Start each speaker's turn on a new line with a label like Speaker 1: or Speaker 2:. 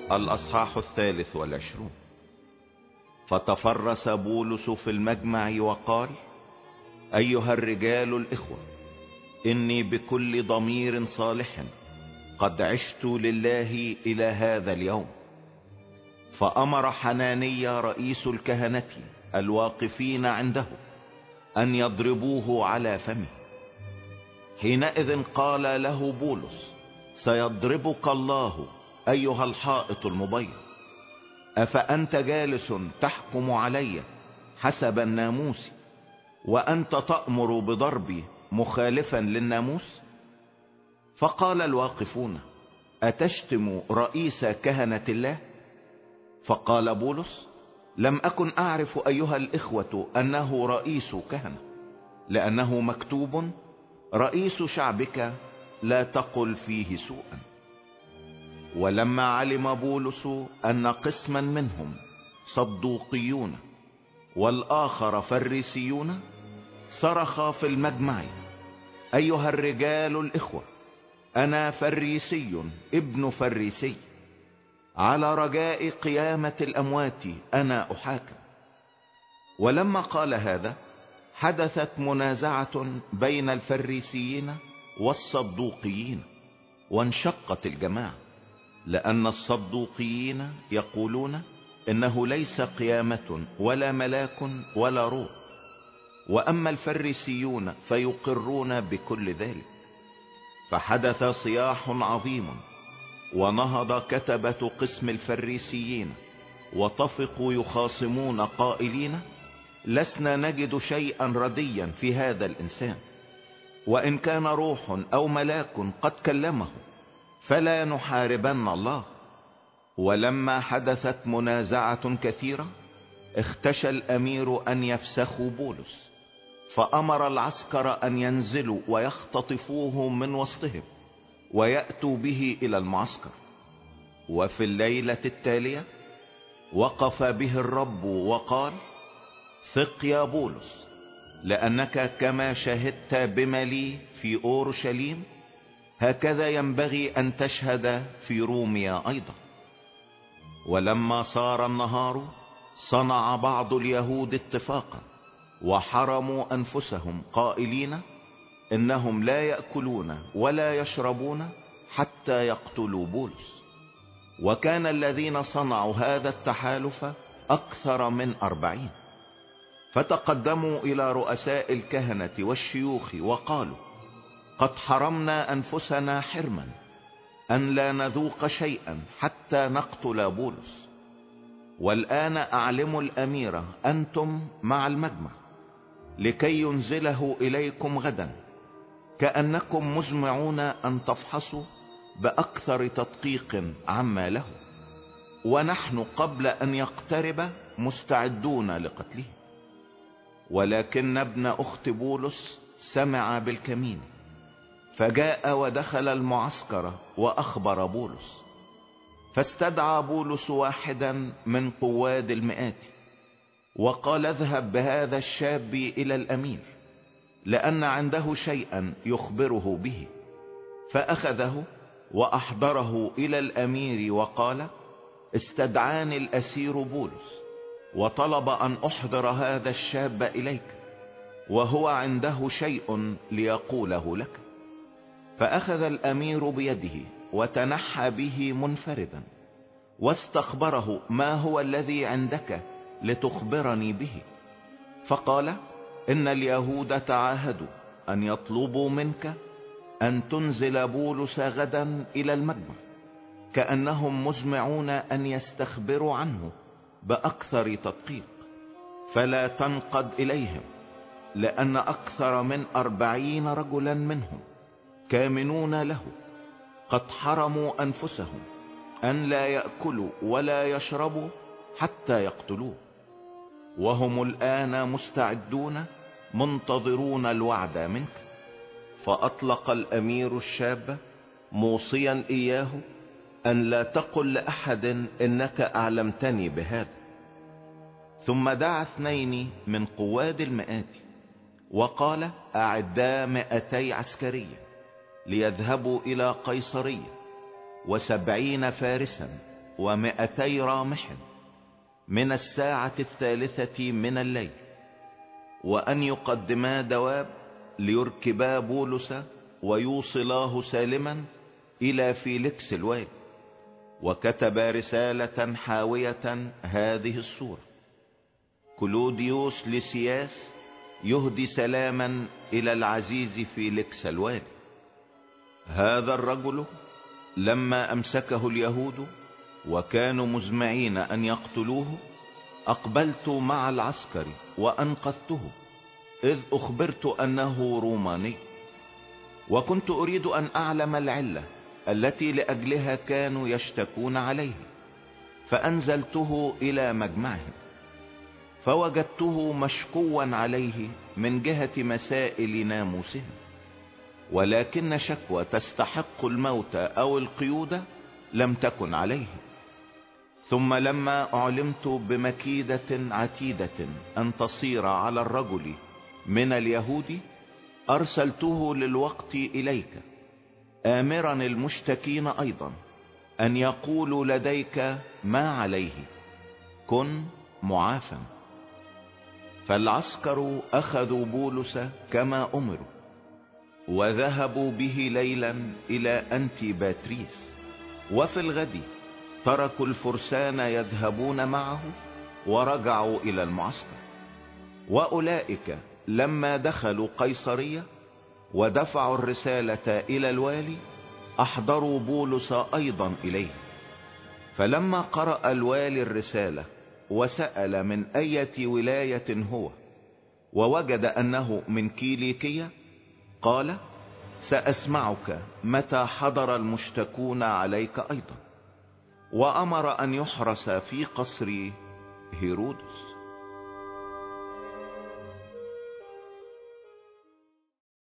Speaker 1: الأصحاح 23. فتفرس بولس في المجمع وقال: أيها الرجال الإخوة، إني بكل ضمير صالح قد عشت لله إلى هذا اليوم. فأمر حنانيا رئيس الكهنة الواقفين عنده أن يضربوه على فمه. حينئذ قال له بولس: سيضربك الله أيها الحائط المبيض. أفأنت جالس تحكم علي حسب الناموس، وأنت تأمر بضربي مخالفا للناموس؟ فقال الواقفون: أتشتم رئيس كهنة الله؟ فقال بولس: لم أكن أعرف أيها الإخوة أنه رئيس كهنة، لأنه مكتوب: رئيس شعبك لا تقل فيه سوءا. ولما علم بولس أن قسما منهم صدوقيون والآخر فريسيون، صرخ في المجمع: أيها الرجال الإخوة، أنا فريسي ابن فريسي، على رجاء قيامة الأموات أنا أحاكم. ولما قال هذا حدثت منازعة بين الفريسيين والصدوقيين، وانشقت الجماعة، لأن الصدوقيين يقولون إنه ليس قيامة ولا ملاك ولا روح، وأما الفريسيون فيقرون بكل ذلك. فحدث صياح عظيم، ونهض كتبة قسم الفريسيين وطفقوا يخاصمون قائلين: لسنا نجد شيئا رديا في هذا الإنسان، وإن كان روح أو ملاك قد كلمه فلا نحاربن الله. ولما حدثت منازعة كثيرة اختشى الأمير أن يفسخوا بولس، فأمر العسكر أن ينزلوا ويختطفوه من وسطهم ويأتوا به إلى المعسكر. وفي الليلة التالية وقف به الرب وقال: ثق يا بولس، لأنك كما شهدت بما لي في أورشليم هكذا ينبغي أن تشهد في روميا أيضا. ولما صار النهار صنع بعض اليهود اتفاقا وحرموا أنفسهم قائلين: إنهم لا يأكلون ولا يشربون حتى يقتلوا بولس. وكان الذين صنعوا هذا التحالف أكثر من 40. فتقدموا إلى رؤساء الكهنة والشيوخ وقالوا: قد حرمنا أنفسنا حرما أن لا نذوق شيئا حتى نقتل بولس. والآن أعلموا الأمير أنتم مع المجمع لكي ينزله إليكم غدا، كأنكم مزمعون أن تفحصوا بأكثر تدقيق عما له، ونحن قبل أن يقترب مستعدون لقتله. ولكن ابن أخت بولس سمع بالكمين، فجاء ودخل المعسكر وأخبر بولس. فاستدعى بولس واحدا من قواد المئات وقال: اذهب بهذا الشاب إلى الأمير، لأن عنده شيئا يخبره به. فأخذه وأحضره إلى الأمير وقال: استدعاني الأسير بولس وطلب أن أحضر هذا الشاب إليك، وهو عنده شيء ليقوله لك. فأخذ الأمير بيده وتنحى به منفردا، واستخبره: ما هو الذي عندك لتخبرني به؟ فقال: إن اليهود تعاهدوا أن يطلبوا منك أن تنزل بولس غدا إلى المجمع، كأنهم مزمعون أن يستخبروا عنه بأكثر تدقيق، فلا تنقد إليهم، لأن أكثر من 40 رجلا منهم كامنون له قد حرموا أنفسهم أن لا يأكلوا ولا يشربوا حتى يقتلوه، وهم الآن مستعدون منتظرون الوعد منك. فأطلق الأمير الشاب موصيا إياه أن لا تقل لأحد إنك أعلمتني بهذا. ثم دعا 2 من قواد المئات وقال: أعدا 200 عسكرية ليذهبوا إلى قيصرية، و70 فارسا و200 رامح من الساعة 3 من الليل، وأن يقدما دواب ليركبا بولس ويوصلاه سالما إلى فيليكس الوالي. وكتب رسالة حاوية هذه الصورة: كلوديوس لسياس يهدي سلاما إلى العزيز فيليكس الوالي. هذا الرجل لما أمسكه اليهود وكانوا مزمعين أن يقتلوه، أقبلت مع العسكر وأنقذته، إذ أخبرت أنه روماني، وكنت أريد أن أعلم العلة التي لأجلها كانوا يشتكون عليه، فأنزلته إلى مجمعهم، فوجدته مشكوا عليه من جهة مسائل ناموسهم، ولكن شكوى تستحق الموت أو القيود لم تكن عليه. ثم لما أعلمت بمكيدة عتيدة أن تصير على الرجل من اليهود، أرسلته للوقت إليك، آمرا المشتكين أيضا أن يقولوا لديك ما عليه، كن معافا. فالعسكر أخذوا بولس كما أمروا، وذهبوا به ليلا إلى أنتيباتريس، وفي الغد تركوا الفرسان يذهبون معه ورجعوا إلى المعسكر. وأولئك لما دخلوا قيصرية ودفعوا الرسالة إلى الوالي، أحضروا بولس أيضا إليه. فلما قرأ الوالي الرسالة وسأل من أية ولاية هو، ووجد أنه من كيليكية، قال: سأسمعك متى حضر المشتكون عليك أيضا. وأمر أن يحرس في قصر هيرودس.